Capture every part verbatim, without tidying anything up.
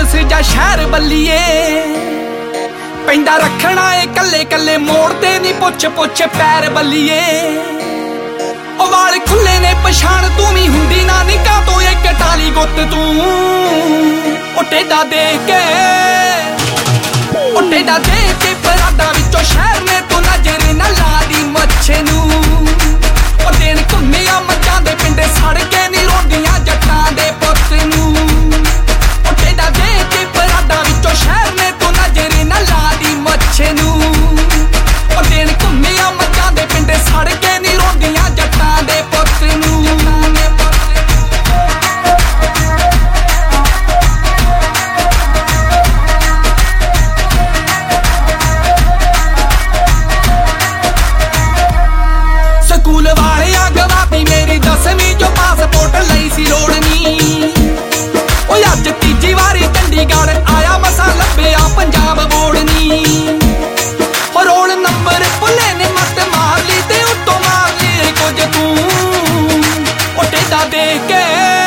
ਬਸ ਜਾਂ ਸ਼ਹਿਰ ਬੱਲੀਏ ਪੈਂਦਾ ਰੱਖਣਾ ਏ ਕੱਲੇ ਕੱਲੇ ਮੋੜਦੇ ਨੀ ਪੁੱਛ ਪੁੱਛ ਪੈਰ ਬੱਲੀਏ ਉਹ ਵਾਲ ਖੁੱਲੇ ਨੇ ਪਛਾਣ ਤੂੰ ਵੀ ਹੁੰਦੀ ਨਾ ਨਿਕਾ ਤੋਂ ਇੱਕ ਟਾਲੀ ਗੁੱਤ ਤੂੰ ਉਹ ਟੇਡਾ ਦੇ ਕੇ ਉਹ ਟੇਡਾ ਦੇ ਕੇ ਪਰਾਡਾ ਵਿੱਚੋਂ ਸ਼ਹਿਰ ਨੇ ਤੂੰ ਨਜ਼ਰ ਨਾ ਲਾ ਦੀ ਮੱਛੇ ਨੂੰ ਉਹ ਦਿਨ ਘੁੰਮਿਆ ਮੱਝਾਂ ਦੇ ਪਿੰਡੇ ਸੜ ਕੇ ਨੀ ਰੋਂਦੀਆਂ ਜੱਟਾਂ ਦੇ ਪੁੱਤ ਨੂੰ ਉਹ ਟੇਡਾ ਦੇ ਕੇ ਪਰਾਡਾ ਵਿੱਚੋਂ ਸ਼ਹਿਰ ਨੇ ਤੂੰ ਨਜ਼ਰ ਨਾ ਲਾ ਦੀ ਮੱਛੇ ਨੂੰ ਉਹ ਦਿਨ ਘੁੰਮਿਆ ਮੱਝਾਂ ਦੇ ਪਿੰਡੇ ਸੜ ਕੇ ਨੀ ਰੋਂਦੀਆਂ ਜੱਟਾਂ ਦੇ ਪੁੱਤ ਨੂੰ ਸਕੂਲ ਵਾਲਿਆਂ ਗਵਾਤੀ ਮੇਰੀ ਦਸਵੀਂ ਚੋਂ ਪਾਸਪੋਰਟ ਲਈ ਸੀ ਲੋੜ ਨੀ ਉਹ ਅੱਜ ਤੀਜੀ ਵਾਰੀ ਚੰਡੀਗੜ੍ਹ ਆਇਆ ਮਸਾਂ ਲੱਭਿਆ ਪੰਜਾਬ ਬੋਰਡ ਨੀ ਉਹ ਰੋਲ ਨੰਬਰ ਭੁੱਲੇ ਨੇ ਮੱਤ ਮਾਰ ਲਈ ਤੇ ਉੱਤੋਂ ਮਾਰ ਲਈ ਕੁਝ ਤੂੰ ਉਹ ਟੇਡਾ ਦੇ ਕੇ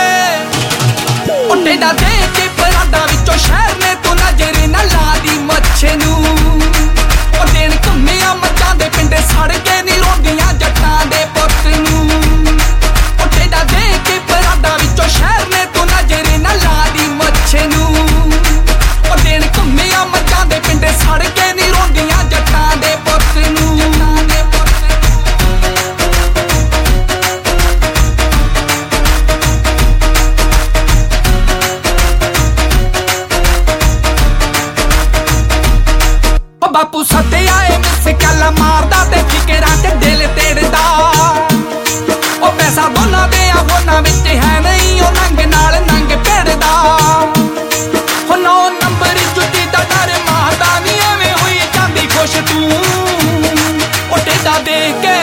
ਉਹ ਟੇਡਾ ਦੇ ਕੇ ਪਰਾਡਾ ਵਿੱਚੋਂ ਸ਼ਹਿਰ ਨੇ ਤੂੰ ਨਜ਼ਰ ਨਾ ਲਾ ਦੀ ਮੱਛੇ ਨੂੰ ਉਹ ਦਿਨ ਘੁੰਮਿਆ ਮੱਝਾਂ ਦੇ ਪਿੰਡੇ ਸੜ ਕੇ ਨੀ ਰੋਂਦੀਆਂ ਜੱਟਾਂ ਦੇ ਪੁੱਤ ਨੂੰ ਉਹ ਟੇਡਾ ਦੇ ਕੇ ਪਰਾਡਾ ਵਿੱਚੋਂ ਸ਼ਹਿਰ ਨੇ ਤੂੰ ਨਜ਼ਰ ਨਾ ਲਾ ਦੀ ਮੱਛੇ ਨੂੰ ਉਹ ਦਿਨ ਘੁੰਮਿਆ ਮੱਝਾਂ ਦੇ ਪਿੰਡੇ ਸੜ ਕੇ ਨੀ ਰੋਂਦੀਆਂ ਜੱਟਾਂ ਦੇ ਪੁੱਤ ਨੂੰ ਉਹ ਬਾਪੂ ਸੱਤਿਆ ਏ ਮਿਸ ਕੱਲ ਮਾਰਦਾ ਤੇ ਫਿਕਰਾਂ ਚ ਦਿਲ ਤੇੜਦਾ ਉਹ ਪੈਸਾ ਦੋਨਾਂ ਦੇ ਆ ਹੋਣਾ ਵਿੱਚ ਹੈ ਨਹੀਂ ਉਹ ਨੰਗ ਨਾਲ ਨੰਗ ਭੇੜਦਾ ਉਹ ਨੌ ਨੰਬਰ ਜੁੱਤੀ ਦਾ ਡਰ ਮਾਰਦਾ ਨੀ ਐਵੇਂ ਹੋਈ ਜਾਂਦੀ ਖੁਸ਼ ਤੂੰ ਉਹ ਟੇਡਾ ਦੇ ਕੇ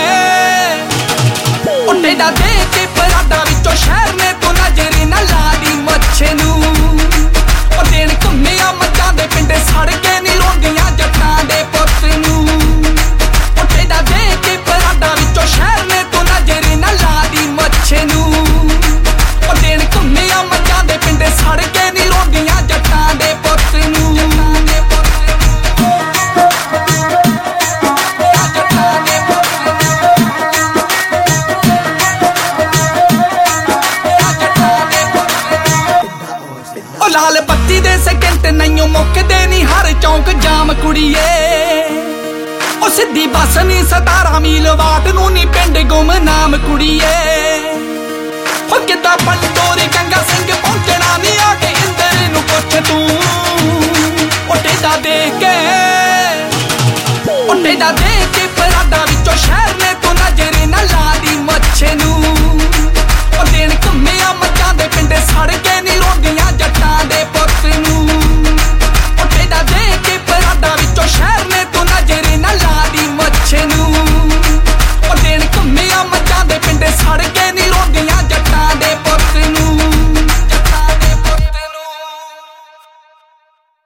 ਉਹ ਟੇਡਾ ਦੇ ਕੇ ਪਰਾਡਾ ਵਿੱਚੋਂ ਸ਼ਹਿਰ ਨੇ ਤੂੰ ਨਜ਼ਰ ਨਾ ਲਾ ਦੀ ਮੱਛੇ ਨੂੰ ਉਹ ਦਿਨ ਘੁੰਮਿਆ ਮੱਝਾਂ ਦੇ ਪਿੰਡੇ ਸੜ ਕੇ ਨੀ ਰੋਂਦੀਆਂ ਜੱਟਾਂ ਦੇ ਪੁੱਤ ਨੂੰ ਉਹ ਟੇਡਾ ਦੇ ਕੇ ਪਰਾਡਾ ਵਿੱਚੋਂ ਸ਼ਹਿਰ ਨੇ ਤੂੰ ਨਜ਼ਰ ਨਾ ਲਾ ਦੀ ਮੱਛੇ ਨੂੰ ਉਹ ਦਿਨ ਘੁੰਮਿਆ ਮੱਝਾਂ ਦੇ ਪਿੰਡੇ ਸੜ ਕੇ ਨੀ ਰੋਂਦੀਆਂ ਜੱਟਾਂ ਦੇ ਪੁੱਤ ਨੂੰ ਉਹ ਲਾਲ ਬੱਤੀ ਦੇ ਸਕਿੰਟ ਨਹੀਂਓ ਮੁੱਕਦੇ ਨੀ ਹਰ ਚੌਂਕ ਜਾਮ ਕੁੜੀਏ ਉਹ ਸਿੱਧੀ ਬੱਸ ਨੀ ਸਤਾਰਾਂ ਮੀਲ ਵਾਟ ਨੂੰ ਨੀ ਪਿੰਡ ਗੁੰਮਨਾਮ ਕੁੜੀਏ ਉਹ ਕਿੱਦਾਂ